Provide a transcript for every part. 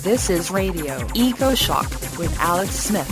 This is Radio Eco Shock with Alex Smith.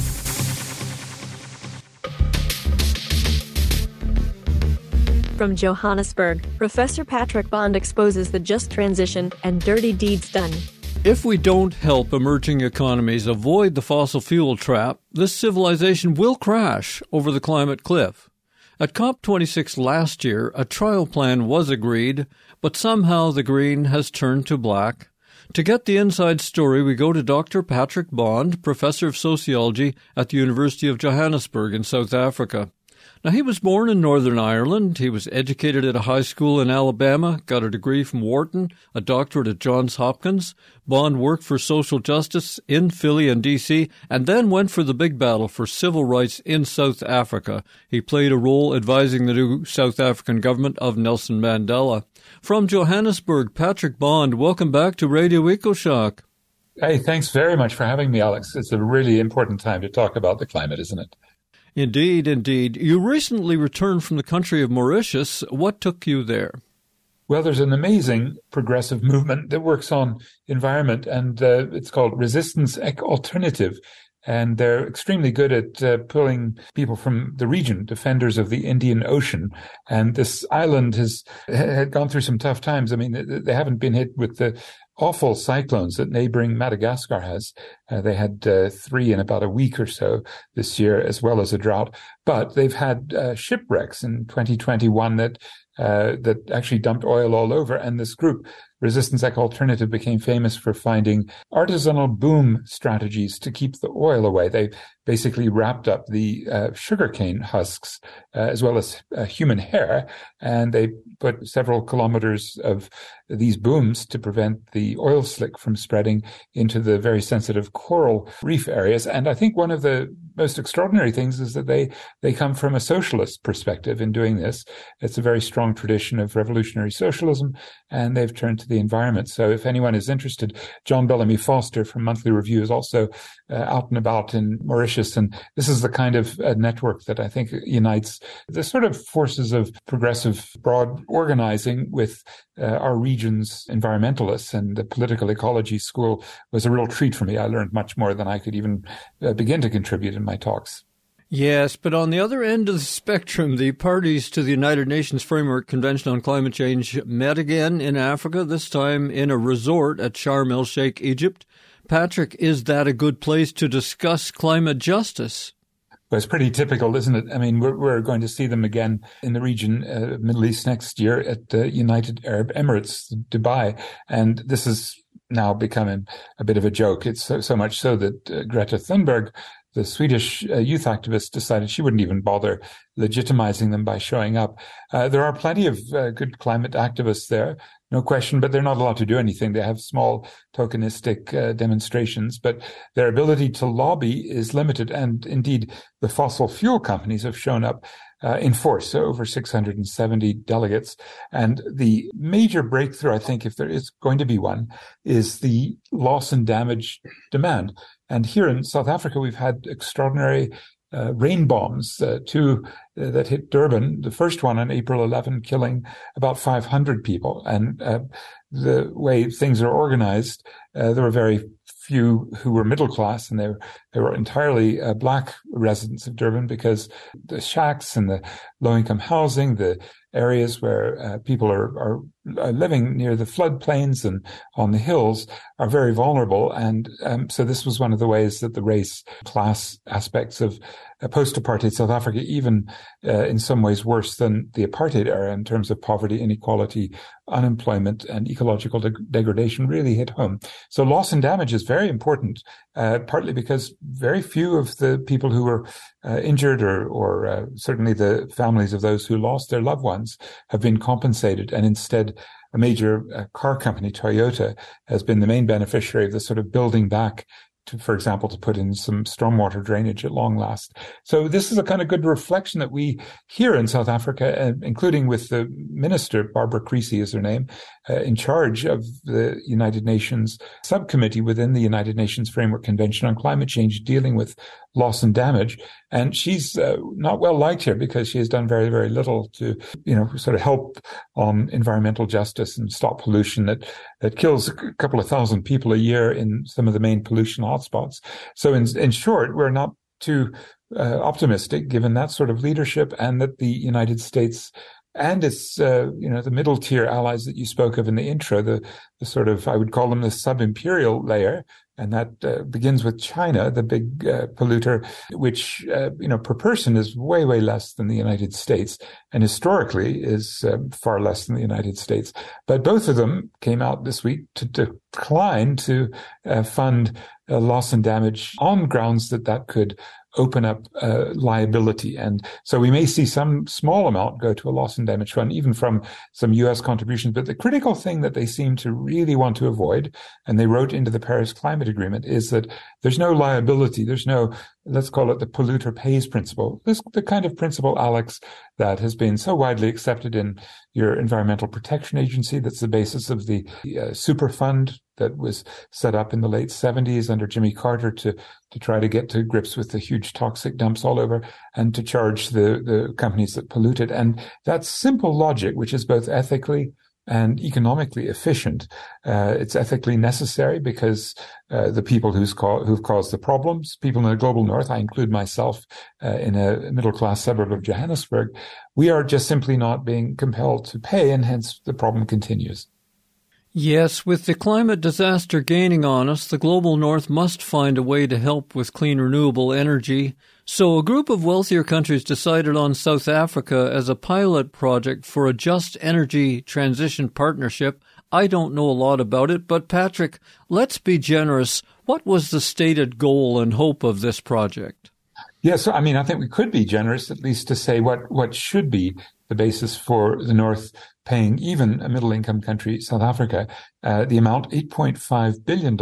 From Johannesburg, Professor Patrick Bond exposes the just transition and dirty deeds done. If we don't help emerging economies avoid the fossil fuel trap, this civilization will crash over the climate cliff. At COP26 last year, a trial plan was agreed, but somehow the green has turned to black. To get the inside story, we go to Dr. Patrick Bond, Professor of Sociology at the University of Johannesburg in South Africa. Now, he was born in Northern Ireland. He was educated at a high school in Alabama, got a degree from Wharton, a doctorate at Johns Hopkins. Bond worked for social justice in Philly and D.C., and then went for the big battle for civil rights in South Africa. He played a role advising the new South African government of Nelson Mandela. From Johannesburg, Patrick Bond, welcome back to Radio EcoShock. Hey, thanks very much for having me, Alex. It's a really important time to talk about the climate, isn't it? Indeed, indeed. You recently returned from the country of Mauritius. What took you there? Well, there's an amazing progressive movement that works on environment, and it's called Resistance Alternative. And they're extremely good at pulling people from the region, defenders of the Indian Ocean. And this island had gone through some tough times. I mean, they haven't been hit with the awful cyclones that neighboring Madagascar has. They had 3 in about a week or so this year, as well as a drought. But they've had shipwrecks in 2021 that actually dumped oil all over. And this group, Resistance Alternative, became famous for finding artisanal boom strategies to keep the oil away. They basically wrapped up the sugarcane husks as well as human hair, and they put several kilometers of these booms to prevent the oil slick from spreading into the very sensitive coral reef areas. And I think one of the most extraordinary things is that they come from a socialist perspective in doing this. It's a very strong tradition of revolutionary socialism, and they've turned to the environment. So if anyone is interested, John Bellamy Foster from Monthly Review is also out and about in Mauritius. And this is the kind of network that I think unites the sort of forces of progressive broad organizing with our region's environmentalists. And the political ecology school was a real treat for me. I learned much more than I could even begin to contribute in my talks. Yes, but on the other end of the spectrum, the parties to the United Nations Framework Convention on Climate Change met again in Africa, this time in a resort at Sharm el-Sheikh, Egypt. Patrick, is that a good place to discuss climate justice? Well, it's pretty typical, isn't it? I mean, we're going to see them again in the region, Middle East next year at the United Arab Emirates, Dubai. And this is now becoming a bit of a joke. It's so much so that Greta Thunberg, the Swedish youth activist, decided she wouldn't even bother legitimizing them by showing up. There are plenty of good climate activists there, no question, but they're not allowed to do anything. They have small tokenistic demonstrations, but their ability to lobby is limited. And indeed, the fossil fuel companies have shown up in force, so over 670 delegates. And the major breakthrough, I think, if there is going to be one, is the loss and damage demand. And here in South Africa, we've had extraordinary rain bombs, 2 that hit Durban, the first one on April 11, killing about 500 people. And the way things are organized, there were very few who were middle class, and they were entirely black residents of Durban, because the shacks and the low-income housing, the areas where people are living near the floodplains and on the hills are very vulnerable. And so this was one of the ways that the race class aspects of post-apartheid South Africa, even in some ways worse than the apartheid era in terms of poverty, inequality, unemployment, and ecological degradation, really hit home. So loss and damage is very important, partly because very few of the people who were injured or certainly the families of those who lost their loved ones have been compensated. And instead, a major car company, Toyota, has been the main beneficiary of this sort of building back to, for example, to put in some stormwater drainage at long last. So this is a kind of good reflection that we hear in South Africa, including with the minister, Barbara Creecy is her name, in charge of the United Nations subcommittee within the United Nations Framework Convention on Climate Change dealing with loss and damage. And she's not well liked here because she has done very, very little to, sort of help on environmental justice and stop pollution that kills a couple of thousand people a year in some of the main pollution hotspots. So in short, we're not too optimistic given that sort of leadership, and that the United States and its, the middle tier allies that you spoke of in the intro, the sort of, I would call them the sub-imperial layer, and that begins with China, the big polluter, which, per person is way, way less than the United States, and historically is far less than the United States. But both of them came out this week to decline to fund loss and damage on grounds that could open up liability. And so we may see some small amount go to a loss and damage fund, even from some U.S. contributions. But the critical thing that they seem to really want to avoid, and they wrote into the Paris Climate Agreement, is that there's no liability. There's no, let's call it the polluter pays principle. This the kind of principle, Alex, that has been so widely accepted in your Environmental Protection Agency. That's the basis of the Superfund that was set up in the late 70s under Jimmy Carter to try to get to grips with the huge toxic dumps all over and to charge the companies that polluted. And that simple logic, which is both ethically and economically efficient, it's ethically necessary because the people who've caused the problems, people in the global north, I include myself in a middle-class suburb of Johannesburg, we are just simply not being compelled to pay, and hence the problem continues. Yes, with the climate disaster gaining on us, the global north must find a way to help with clean renewable energy. So a group of wealthier countries decided on South Africa as a pilot project for a just energy transition partnership. I don't know a lot about it, but Patrick, let's be generous. What was the stated goal and hope of this project? Yes, I mean, I think we could be generous, at least to say what should be the basis for the North paying even a middle-income country, South Africa, the amount, $8.5 billion.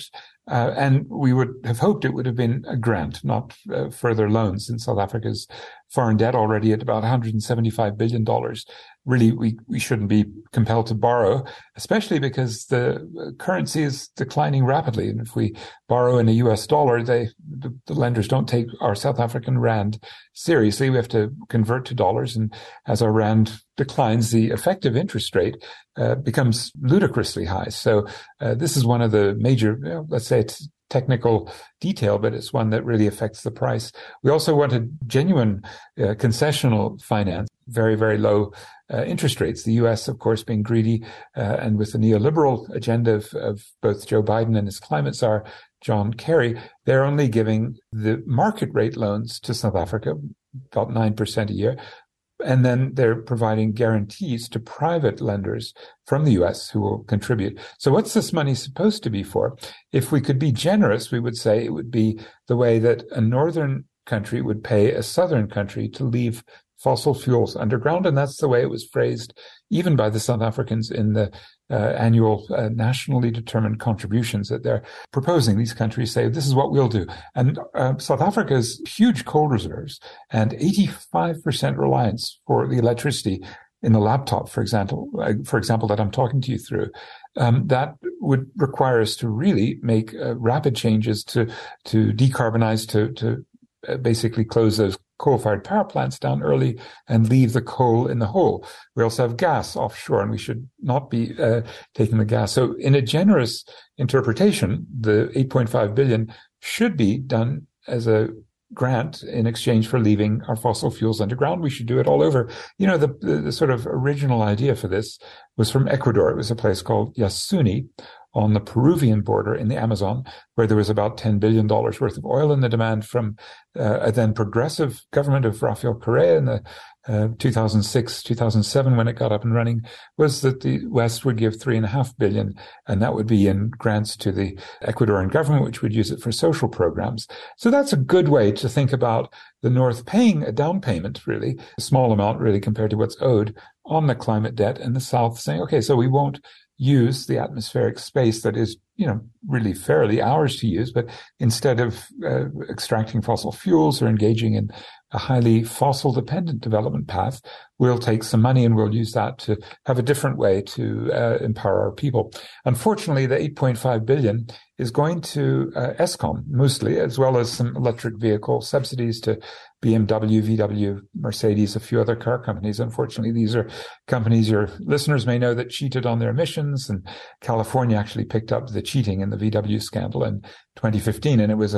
And we would have hoped it would have been a grant, not further loans, since South Africa's foreign debt already at about $175 billion. Really, we shouldn't be compelled to borrow, especially because the currency is declining rapidly. And if we borrow in a US dollar, the lenders don't take our South African rand seriously. We have to convert to dollars. And as our rand declines, the effective interest rate becomes ludicrously high. So this is one of the major, let's say it's technical detail, but it's one that really affects the price. We also wanted genuine concessional finance, very, very low interest rates. The U.S., of course, being greedy, and with the neoliberal agenda of both Joe Biden and his climate czar, John Kerry, they're only giving the market rate loans to South Africa, about 9% a year. And then they're providing guarantees to private lenders from the U.S. who will contribute. So what's this money supposed to be for? If we could be generous, we would say it would be the way that a northern country would pay a southern country to leave fossil fuels underground. And that's the way it was phrased even by the South Africans in the annual nationally determined contributions that they're proposing. These countries say, this is what we'll do. And South Africa's huge coal reserves and 85% reliance for the electricity in the laptop, for example, that I'm talking to you through, that would require us to really make rapid changes to decarbonize, to basically close those coal-fired power plants down early and leave the coal in the hole. We also have gas offshore, and we should not be taking the gas. So in a generous interpretation, the $8.5 billion should be done as a grant in exchange for leaving our fossil fuels underground. We should do it all over. You know, the sort of original idea for this was from Ecuador. It was a place called Yasuni on the Peruvian border in the Amazon, where there was about $10 billion worth of oil, and the demand from a then progressive government of Rafael Correa in the 2006, 2007, when it got up and running, was that the West would give $3.5 billion, and that would be in grants to the Ecuadorian government, which would use it for social programs. So that's a good way to think about the North paying a down payment, really, a small amount, really, compared to what's owed on the climate debt, and the South saying, okay, so we won't use the atmospheric space that is, really fairly ours to use, but instead of extracting fossil fuels or engaging in a highly fossil dependent development path, we'll take some money and we'll use that to have a different way to empower our people. Unfortunately, the 8.5 billion is going to Eskom mostly, as well as some electric vehicle subsidies to BMW, VW, Mercedes, a few other car companies. Unfortunately, these are companies your listeners may know that cheated on their emissions, and California actually picked up the cheating in the VW scandal in 2015, and it was a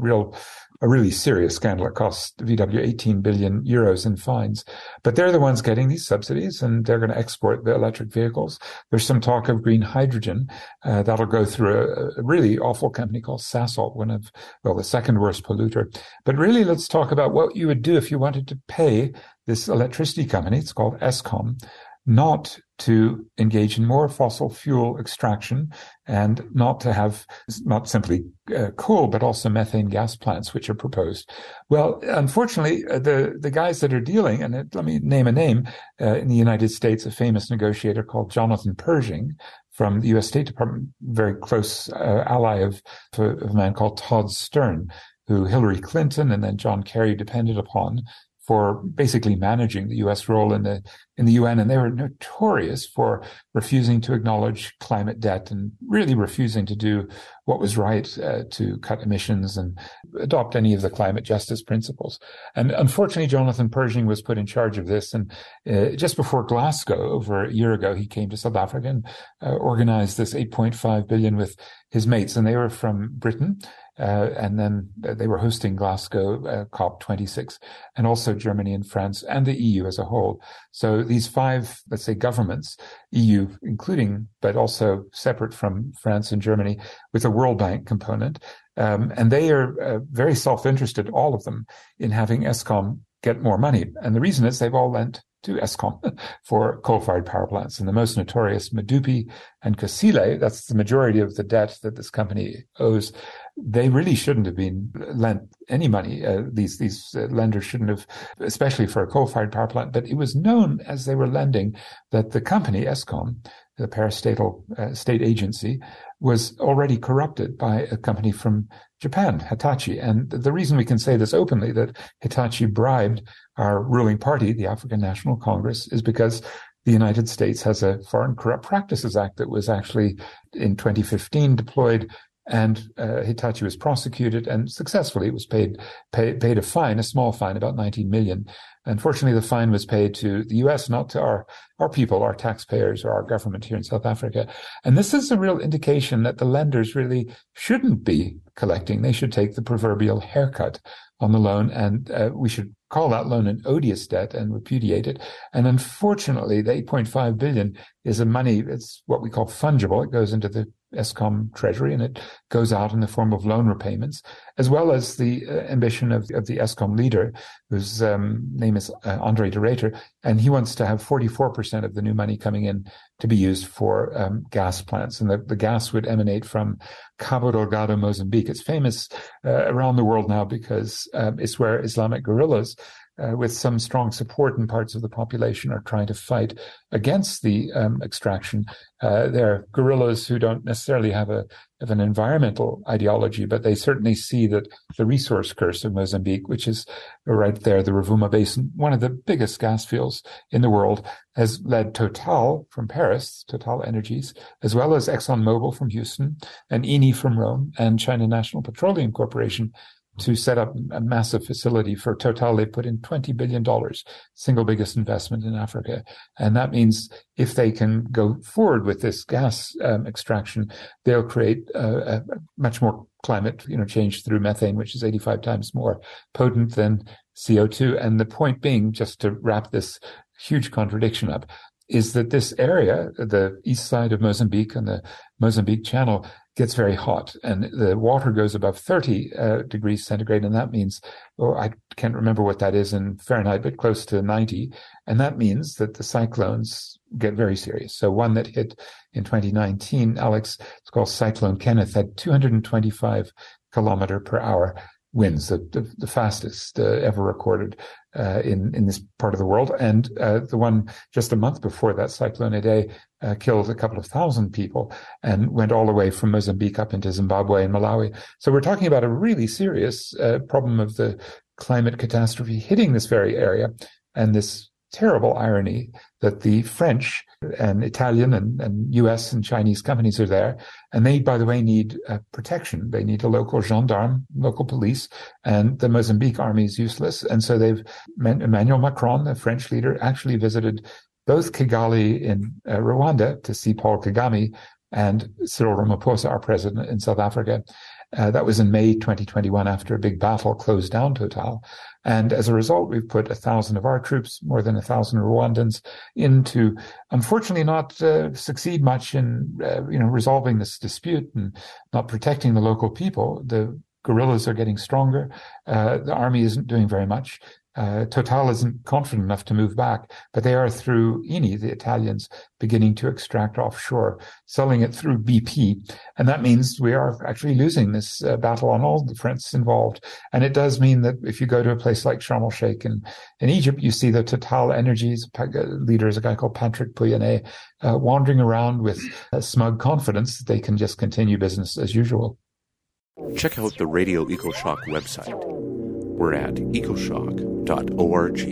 really serious scandal. It cost VW 18 billion euros in fines. But they're the ones getting these subsidies, and they're going to export the electric vehicles. There's some talk of green hydrogen that'll go through a really awful company called Sasol, the second worst polluter. But really, let's talk about what you would do if you wanted to pay this electricity company, it's called Eskom, not to engage in more fossil fuel extraction and not to have not simply coal, but also methane gas plants, which are proposed. Well, unfortunately, the guys that are dealing, and let me name a name, in the United States, a famous negotiator called Jonathan Pershing from the U.S. State Department, very close ally of a man called Todd Stern, who Hillary Clinton and then John Kerry depended upon for basically managing the U.S. role in the UN, and they were notorious for refusing to acknowledge climate debt and really refusing to do what was right to cut emissions and adopt any of the climate justice principles. And unfortunately, Jonathan Pershing was put in charge of this, and just before Glasgow, over a year ago, he came to South Africa and organized this 8.5 billion with his mates, and they were from Britain. And then they were hosting Glasgow COP26, and also Germany and France and the EU as a whole. So these five, let's say, governments, EU including, but also separate from France and Germany, with a World Bank component. And they are very self-interested, all of them, in having Eskom get more money. And the reason is they've all lent to Eskom for coal-fired power plants. And the most notorious, Medupi and Kusile, that's the majority of the debt that this company owes. They really shouldn't have been lent any money. These lenders shouldn't have, especially for a coal-fired power plant. But it was known as they were lending that the company, Eskom, the parastatal state agency, was already corrupted by a company from Japan, Hitachi. And the reason we can say this openly, that Hitachi bribed our ruling party, the African National Congress, is because the United States has a Foreign Corrupt Practices Act that was actually in 2015 deployed, and Hitachi was prosecuted, and successfully it was paid a fine, a small fine, about 19 million. Unfortunately, the fine was paid to the U.S., not to our people, our taxpayers, or our government here in South Africa. And this is a real indication that the lenders really shouldn't be collecting. They should take the proverbial haircut on the loan, and we should call that loan an odious debt and repudiate it. And unfortunately, the 8.5 billion is it's what we call fungible. It goes into the Eskom treasury, and it goes out in the form of loan repayments, as well as the ambition of the Eskom leader, whose name is Andre de Ruyter, and he wants to have 44% of the new money coming in to be used for gas plants. And the gas would emanate from Cabo Delgado, Mozambique. It's famous around the world now because it's where Islamic guerrillas, with some strong support in parts of the population, are trying to fight against the extraction. They're guerrillas who don't necessarily have an environmental ideology, but they certainly see that the resource curse of Mozambique, which is right there, the Rovuma Basin, one of the biggest gas fields in the world, has led Total from Paris, Total Energies, as well as ExxonMobil from Houston, and Eni from Rome, and China National Petroleum Corporation to set up a massive facility. For Total, they put in $20 billion, single biggest investment in Africa. And that means if they can go forward with this gas extraction, they'll create a much more climate change through methane, which is 85 times more potent than CO2. And the point being, just to wrap this huge contradiction up, is that this area, the east side of Mozambique and the Mozambique Channel, gets very hot, and the water goes above 30 degrees centigrade, and that means, I can't remember what that is in Fahrenheit, but close to 90, and that means that the cyclones get very serious. So one that hit in 2019, Alex, it's called Cyclone Kenneth, had 225 kilometer per hour winds, the fastest ever recorded in this part of the world. And the one just a month before that, Cyclone Idai, killed a couple of thousand people and went all the way from Mozambique up into Zimbabwe and Malawi. So we're talking about a really serious problem of the climate catastrophe hitting this very area. And this terrible irony that the French and Italian and US and Chinese companies are there. And they, by the way, need protection. They need a local gendarme, local police, and the Mozambique army is useless. And so Emmanuel Macron, the French leader, actually visited both Kigali in Rwanda to see Paul Kagame and Cyril Ramaphosa, our president in South Africa. That was in May 2021 after a big battle closed down Total. And as a result, we've put 1,000 of our troops, more than 1,000 Rwandans, into, unfortunately, not succeed much in, resolving this dispute and not protecting the local people. The guerrillas are getting stronger. The army isn't doing very much. Total isn't confident enough to move back, but they are through Eni, the Italians, beginning to extract offshore, selling it through BP. And that means we are actually losing this battle on all the fronts involved. And it does mean that if you go to a place like Sharm el-Sheikh in Egypt, you see the Total Energies leader is a guy called Patrick Pouyanné, wandering around with smug confidence that they can just continue business as usual. Check out the Radio EcoShock website. We're at ecoshock.org.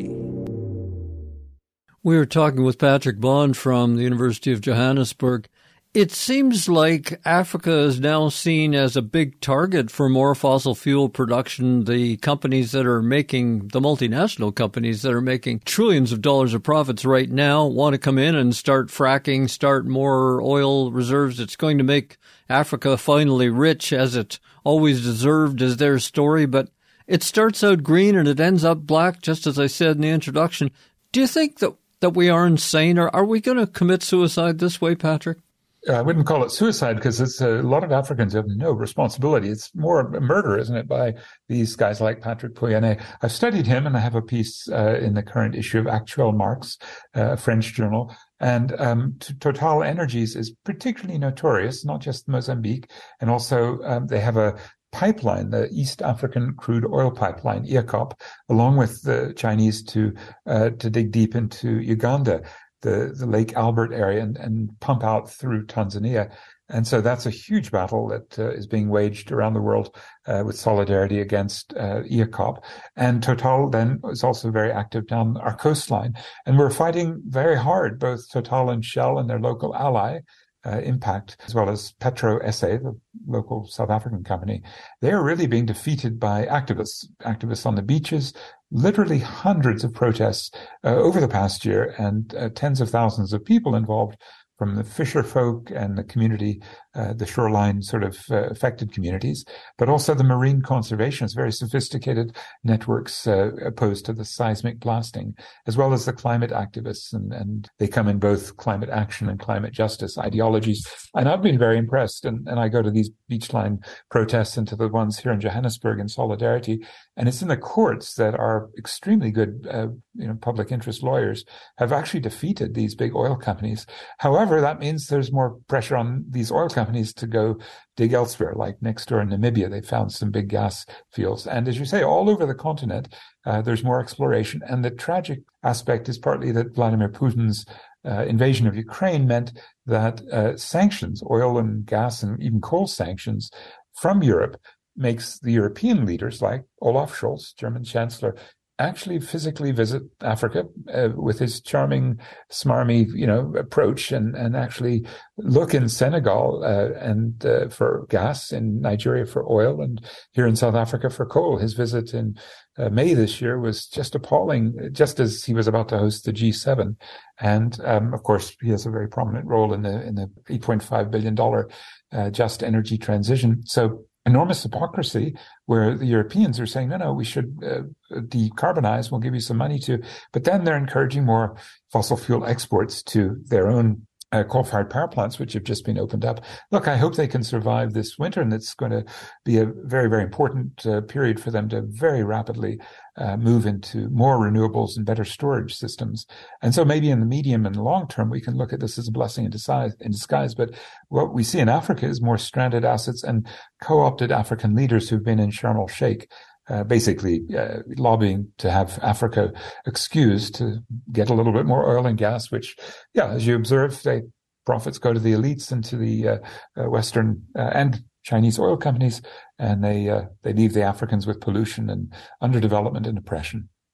We are talking with Patrick Bond from the University of Johannesburg. It seems like Africa is now seen as a big target for more fossil fuel production. The companies that are making, the multinational companies that are making trillions of dollars of profits right now want to come in and start fracking, start more oil reserves. It's going to make Africa finally rich, as it always deserved, is their story. But it starts out green and it ends up black, just as I said in the introduction. Do you think that we are insane? Or are we going to commit suicide this way, Patrick? I wouldn't call it suicide because it's a lot of Africans have no responsibility. It's more a murder, isn't it, by these guys like Patrick Pouyanné. I've studied him, and I have a piece in the current issue of Actuel Marx, a French journal. And Total Energies is particularly notorious, not just Mozambique, and also they have a pipeline, the East African Crude Oil Pipeline, EACOP, along with the Chinese to dig deep into Uganda, the Lake Albert area, and pump out through Tanzania. And so that's a huge battle that is being waged around the world with solidarity against EACOP. And Total then is also very active down our coastline. And we're fighting very hard, both Total and Shell and their local ally, Impact, as well as Petro SA, the local South African company. They are really being defeated by activists on the beaches, literally hundreds of protests over the past year, and tens of thousands of people involved from the fisher folk and the community, the shoreline sort of affected communities, but also the marine conservationists, very sophisticated networks opposed to the seismic blasting, as well as the climate activists. And they come in both climate action and climate justice ideologies. And I've been very impressed. And I go to these beachline protests and to the ones here in Johannesburg in solidarity. And it's in the courts that our extremely good, public interest lawyers have actually defeated these big oil companies. However, that means there's more pressure on these oil companies to go dig elsewhere, like next door in Namibia. They found some big gas fields. And as you say, all over the continent, there's more exploration. And the tragic aspect is partly that Vladimir Putin's invasion of Ukraine meant that sanctions, oil and gas and even coal sanctions from Europe, makes the European leaders like Olaf Scholz, German Chancellor, actually physically visit Africa with his charming, smarmy, approach, and actually look in Senegal and for gas, in Nigeria for oil, and here in South Africa for coal. His visit in May this year was just appalling, just as he was about to host the G7. And of course, he has a very prominent role in the $8.5 billion just energy transition. So enormous hypocrisy where the Europeans are saying, no, we should decarbonize, we'll give you some money to, but then they're encouraging more fossil fuel exports to their own coal-fired power plants, which have just been opened up. Look, I hope they can survive this winter, and it's going to be a very, very important period for them to very rapidly move into more renewables and better storage systems. And so maybe in the medium and long term, we can look at this as a blessing in disguise. But what we see in Africa is more stranded assets and co-opted African leaders who've been in Sharm el-Sheikh, basically lobbying to have Africa excused to get a little bit more oil and gas, which, as you observe, profits go to the elites and to the Western and Chinese oil companies, and they leave the Africans with pollution and underdevelopment and oppression.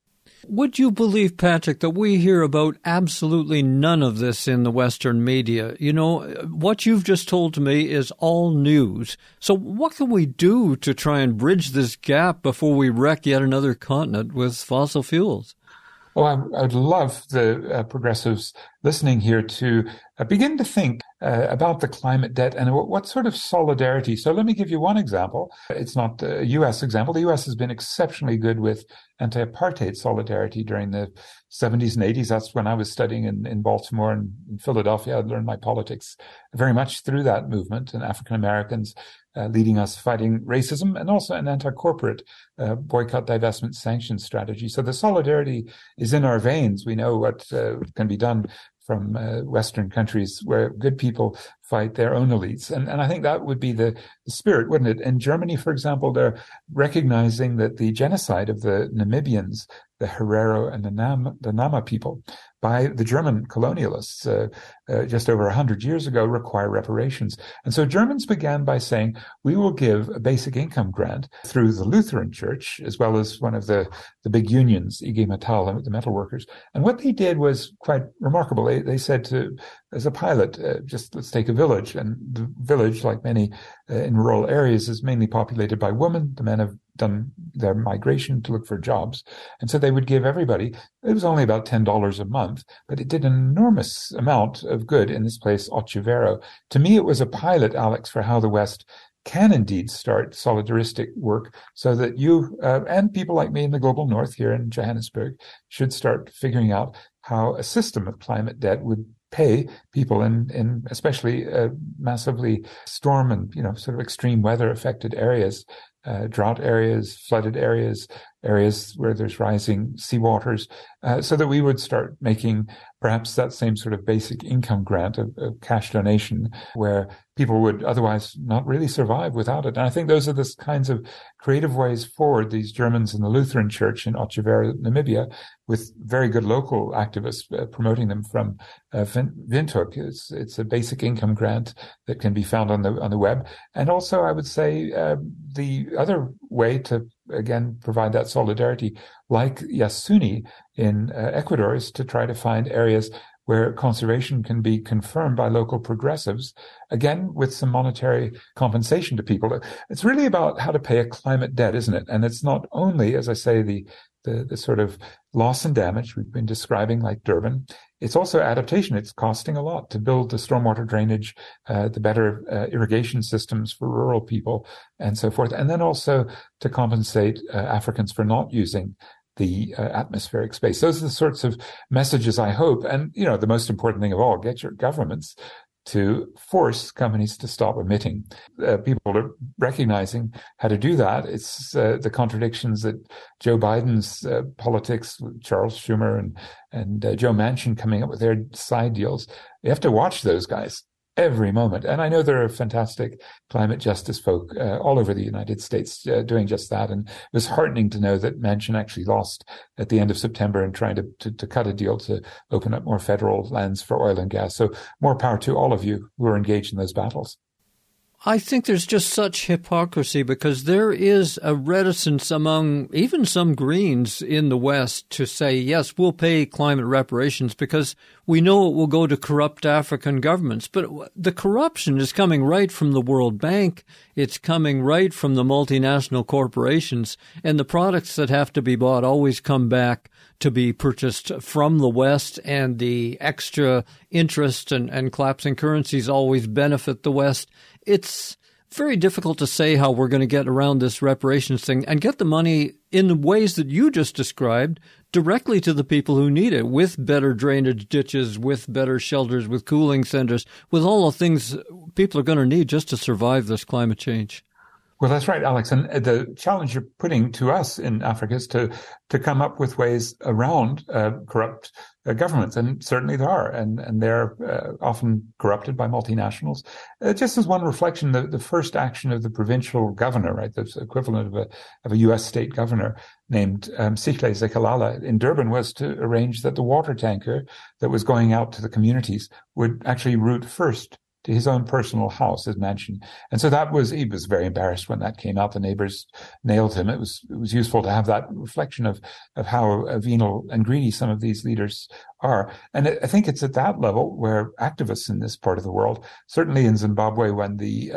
Would you believe, Patrick, that we hear about absolutely none of this in the Western media? You know, what you've just told to me is all news. So what can we do to try and bridge this gap before we wreck yet another continent with fossil fuels? Well, I would love the progressives listening here to begin to think about the climate debt and what sort of solidarity. So let me give you one example. It's not a U.S. example. The U.S. has been exceptionally good with anti-apartheid solidarity during the 70s and 80s. That's when I was studying in Baltimore and in Philadelphia. I learned my politics very much through that movement, and African Americans leading us fighting racism, and also an anti-corporate boycott, divestment, sanctions strategy. So the solidarity is in our veins. We know what can be done from Western countries where good people fight their own elites. And I think that would be the spirit, wouldn't it? In Germany, for example, they're recognizing that the genocide of the Namibians, the Herero and the Nama people, by the German colonialists just over 100 years ago, require reparations. And so Germans began by saying, we will give a basic income grant through the Lutheran Church, as well as one of the big unions, IG Metall, the metal workers. And what they did was quite remarkable. They said as a pilot, just let's take a village. And the village, like many in rural areas, is mainly populated by women. The men have done their migration to look for jobs. And so they would give everybody, it was only about $10 a month, but it did an enormous amount of good in this place, Otjivero. To me, it was a pilot, Alex, for how the West can indeed start solidaristic work, so that you and people like me in the global north here in Johannesburg should start figuring out how a system of climate debt would pay people in especially massively storm and, sort of extreme weather affected areas, drought areas, flooded areas, areas where there's rising seawaters, so that we would start making perhaps that same sort of basic income grant of cash donation, where people would otherwise not really survive without it. And I think those are the kinds of creative ways forward, these Germans in the Lutheran Church in Otjivero, Namibia, with very good local activists promoting them from Windhoek. It's a basic income grant that can be found on the web. And also, I would say the other way to, again, provide that solidarity, like Yasuni in Ecuador, is to try to find areas where conservation can be confirmed by local progressives, again, with some monetary compensation to people. It's really about how to pay a climate debt, isn't it? And it's not only, as I say, the sort of loss and damage we've been describing, like Durban. It's also adaptation. It's costing a lot to build the stormwater drainage, the better irrigation systems for rural people, and so forth. And then also to compensate Africans for not using the atmospheric space. Those are the sorts of messages I hope. And, the most important thing of all, get your governments to force companies to stop emitting. People are recognizing how to do that. It's the contradictions that Joe Biden's politics, Charles Schumer and Joe Manchin coming up with their side deals. You have to watch those guys every moment. And I know there are fantastic climate justice folk all over the United States doing just that. And it was heartening to know that Manchin actually lost at the end of September in trying to cut a deal to open up more federal lands for oil and gas. So more power to all of you who are engaged in those battles. I think there's just such hypocrisy, because there is a reticence among even some Greens in the West to say, yes, we'll pay climate reparations because we know it will go to corrupt African governments. But the corruption is coming right from the World Bank. It's coming right from the multinational corporations. And the products that have to be bought always come back to be purchased from the West, and the extra interest and collapsing currencies always benefit the West. It's very difficult to say how we're going to get around this reparations thing and get the money in the ways that you just described directly to the people who need it, with better drainage ditches, with better shelters, with cooling centers, with all the things people are going to need just to survive this climate change. Well, that's right, Alex. And the challenge you're putting to us in Africa is to come up with ways around corrupt governments. And certainly there are. And they're often corrupted by multinationals. Just as one reflection, the first action of the provincial governor, right, the equivalent of a U.S. state governor named Sihle Zikalala in Durban, was to arrange that the water tanker that was going out to the communities would actually route first his own personal house, his mansion. And so he was very embarrassed when that came out. The neighbors nailed him. It was useful to have that reflection of how venal and greedy some of these leaders are. And I think it's at that level where activists in this part of the world, certainly in Zimbabwe, when the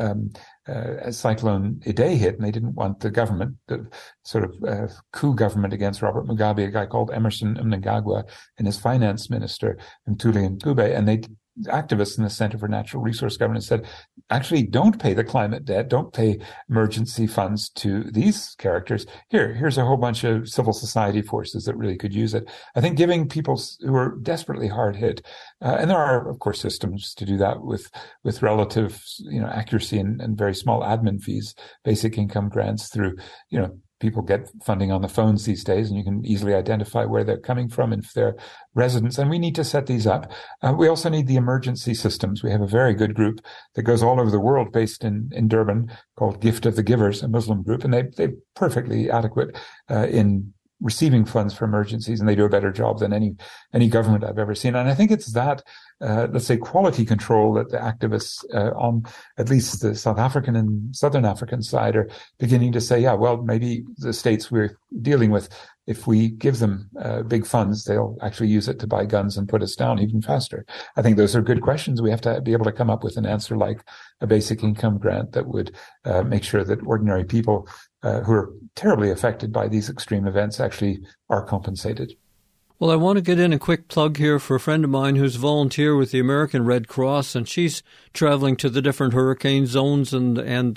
Cyclone Idai hit, and they didn't want the government, the sort of coup government against Robert Mugabe, a guy called Emerson Mnangagwa and his finance minister, Mthuli Ncube, and activists in the Center for Natural Resource Governance said, actually, don't pay the climate debt, don't pay emergency funds to these characters. Here's a whole bunch of civil society forces that really could use it. I think giving people who are desperately hard hit, and there are, of course, systems to do that with relative, accuracy and very small admin fees, basic income grants through, people get funding on the phones these days, and you can easily identify where they're coming from and if they're residents. And we need to set these up. We also need the emergency systems. We have a very good group that goes all over the world based in Durban called Gift of the Givers, a Muslim group, and they're perfectly adequate in receiving funds for emergencies, and they do a better job than any government I've ever seen. And I think it's that, let's say, quality control that the activists on at least the South African and Southern African side are beginning to say, yeah, well, maybe the states we're dealing with, if we give them big funds, they'll actually use it to buy guns and put us down even faster. I think those are good questions. We have to be able to come up with an answer like a basic income grant that would make sure that ordinary people who are terribly affected by these extreme events actually are compensated. Well, I want to get in a quick plug here for a friend of mine who's volunteer with the American Red Cross, and she's traveling to the different hurricane zones and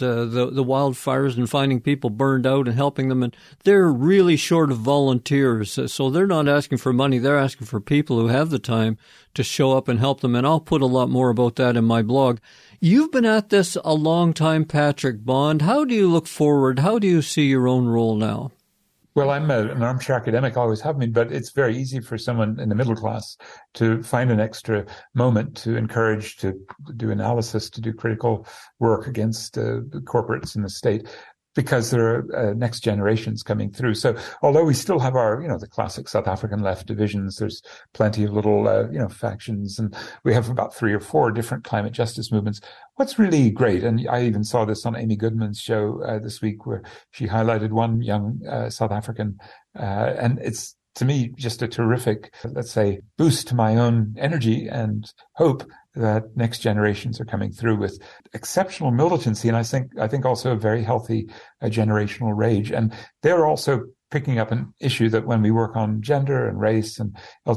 the wildfires and finding people burned out and helping them. And they're really short of volunteers, so they're not asking for money. They're asking for people who have the time to show up and help them. And I'll put a lot more about that in my blog. You've been at this a long time, Patrick Bond. How do you look forward? How do you see your own role now? Well, I'm an armchair academic, always have been, but it's very easy for someone in the middle class to find an extra moment to encourage, to do analysis, to do critical work against the corporates in the state, because there are next generations coming through. So although we still have our, the classic South African left divisions, there's plenty of little, factions, and we have about 3 or 4 different climate justice movements. What's really great, and I even saw this on Amy Goodman's show this week, where she highlighted one young South African, and it's, to me, just a terrific, let's say, boost to my own energy and hope that next generations are coming through with exceptional militancy, and I think also a very healthy generational rage. And they're also picking up an issue that when we work on gender and race and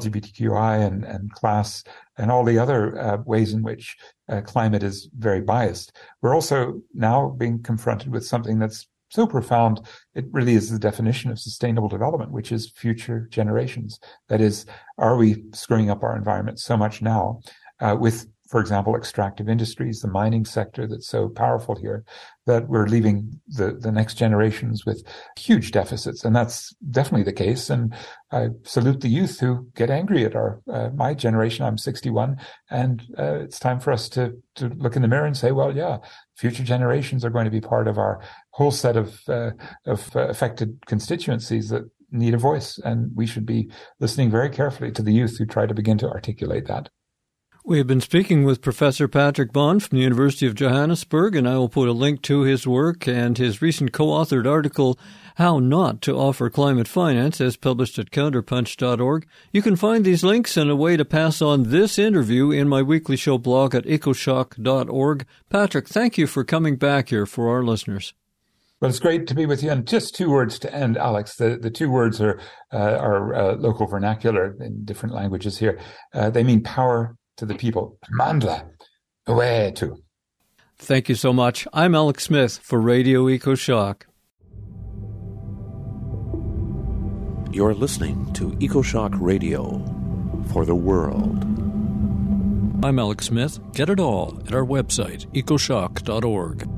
LGBTQI and class and all the other ways in which climate is very biased, we're also now being confronted with something that's so profound. It really is the definition of sustainable development, which is future generations. That is, are we screwing up our environment so much now with, for example, extractive industries, the mining sector that's so powerful here, that we're leaving the next generations with huge deficits. And that's definitely the case. And I salute the youth who get angry at my generation. I'm 61, and it's time for us to look in the mirror and say, well, yeah, future generations are going to be part of our whole set of affected constituencies that need a voice. And we should be listening very carefully to the youth who try to begin to articulate that. We have been speaking with Professor Patrick Bond from the University of Johannesburg, and I will put a link to his work and his recent co-authored article, How Not to Offer Climate Finance, as published at counterpunch.org. You can find these links and a way to pass on this interview in my weekly show blog at ecoshock.org. Patrick, thank you for coming back here for our listeners. Well, it's great to be with you. And just 2 words to end, Alex. The 2 words are local vernacular in different languages here. They mean power to the people. Mandla, away to. Thank you so much. I'm Alex Smith for Radio EcoShock. You're listening to EcoShock Radio for the world. I'm Alex Smith. Get it all at our website, ecoshock.org.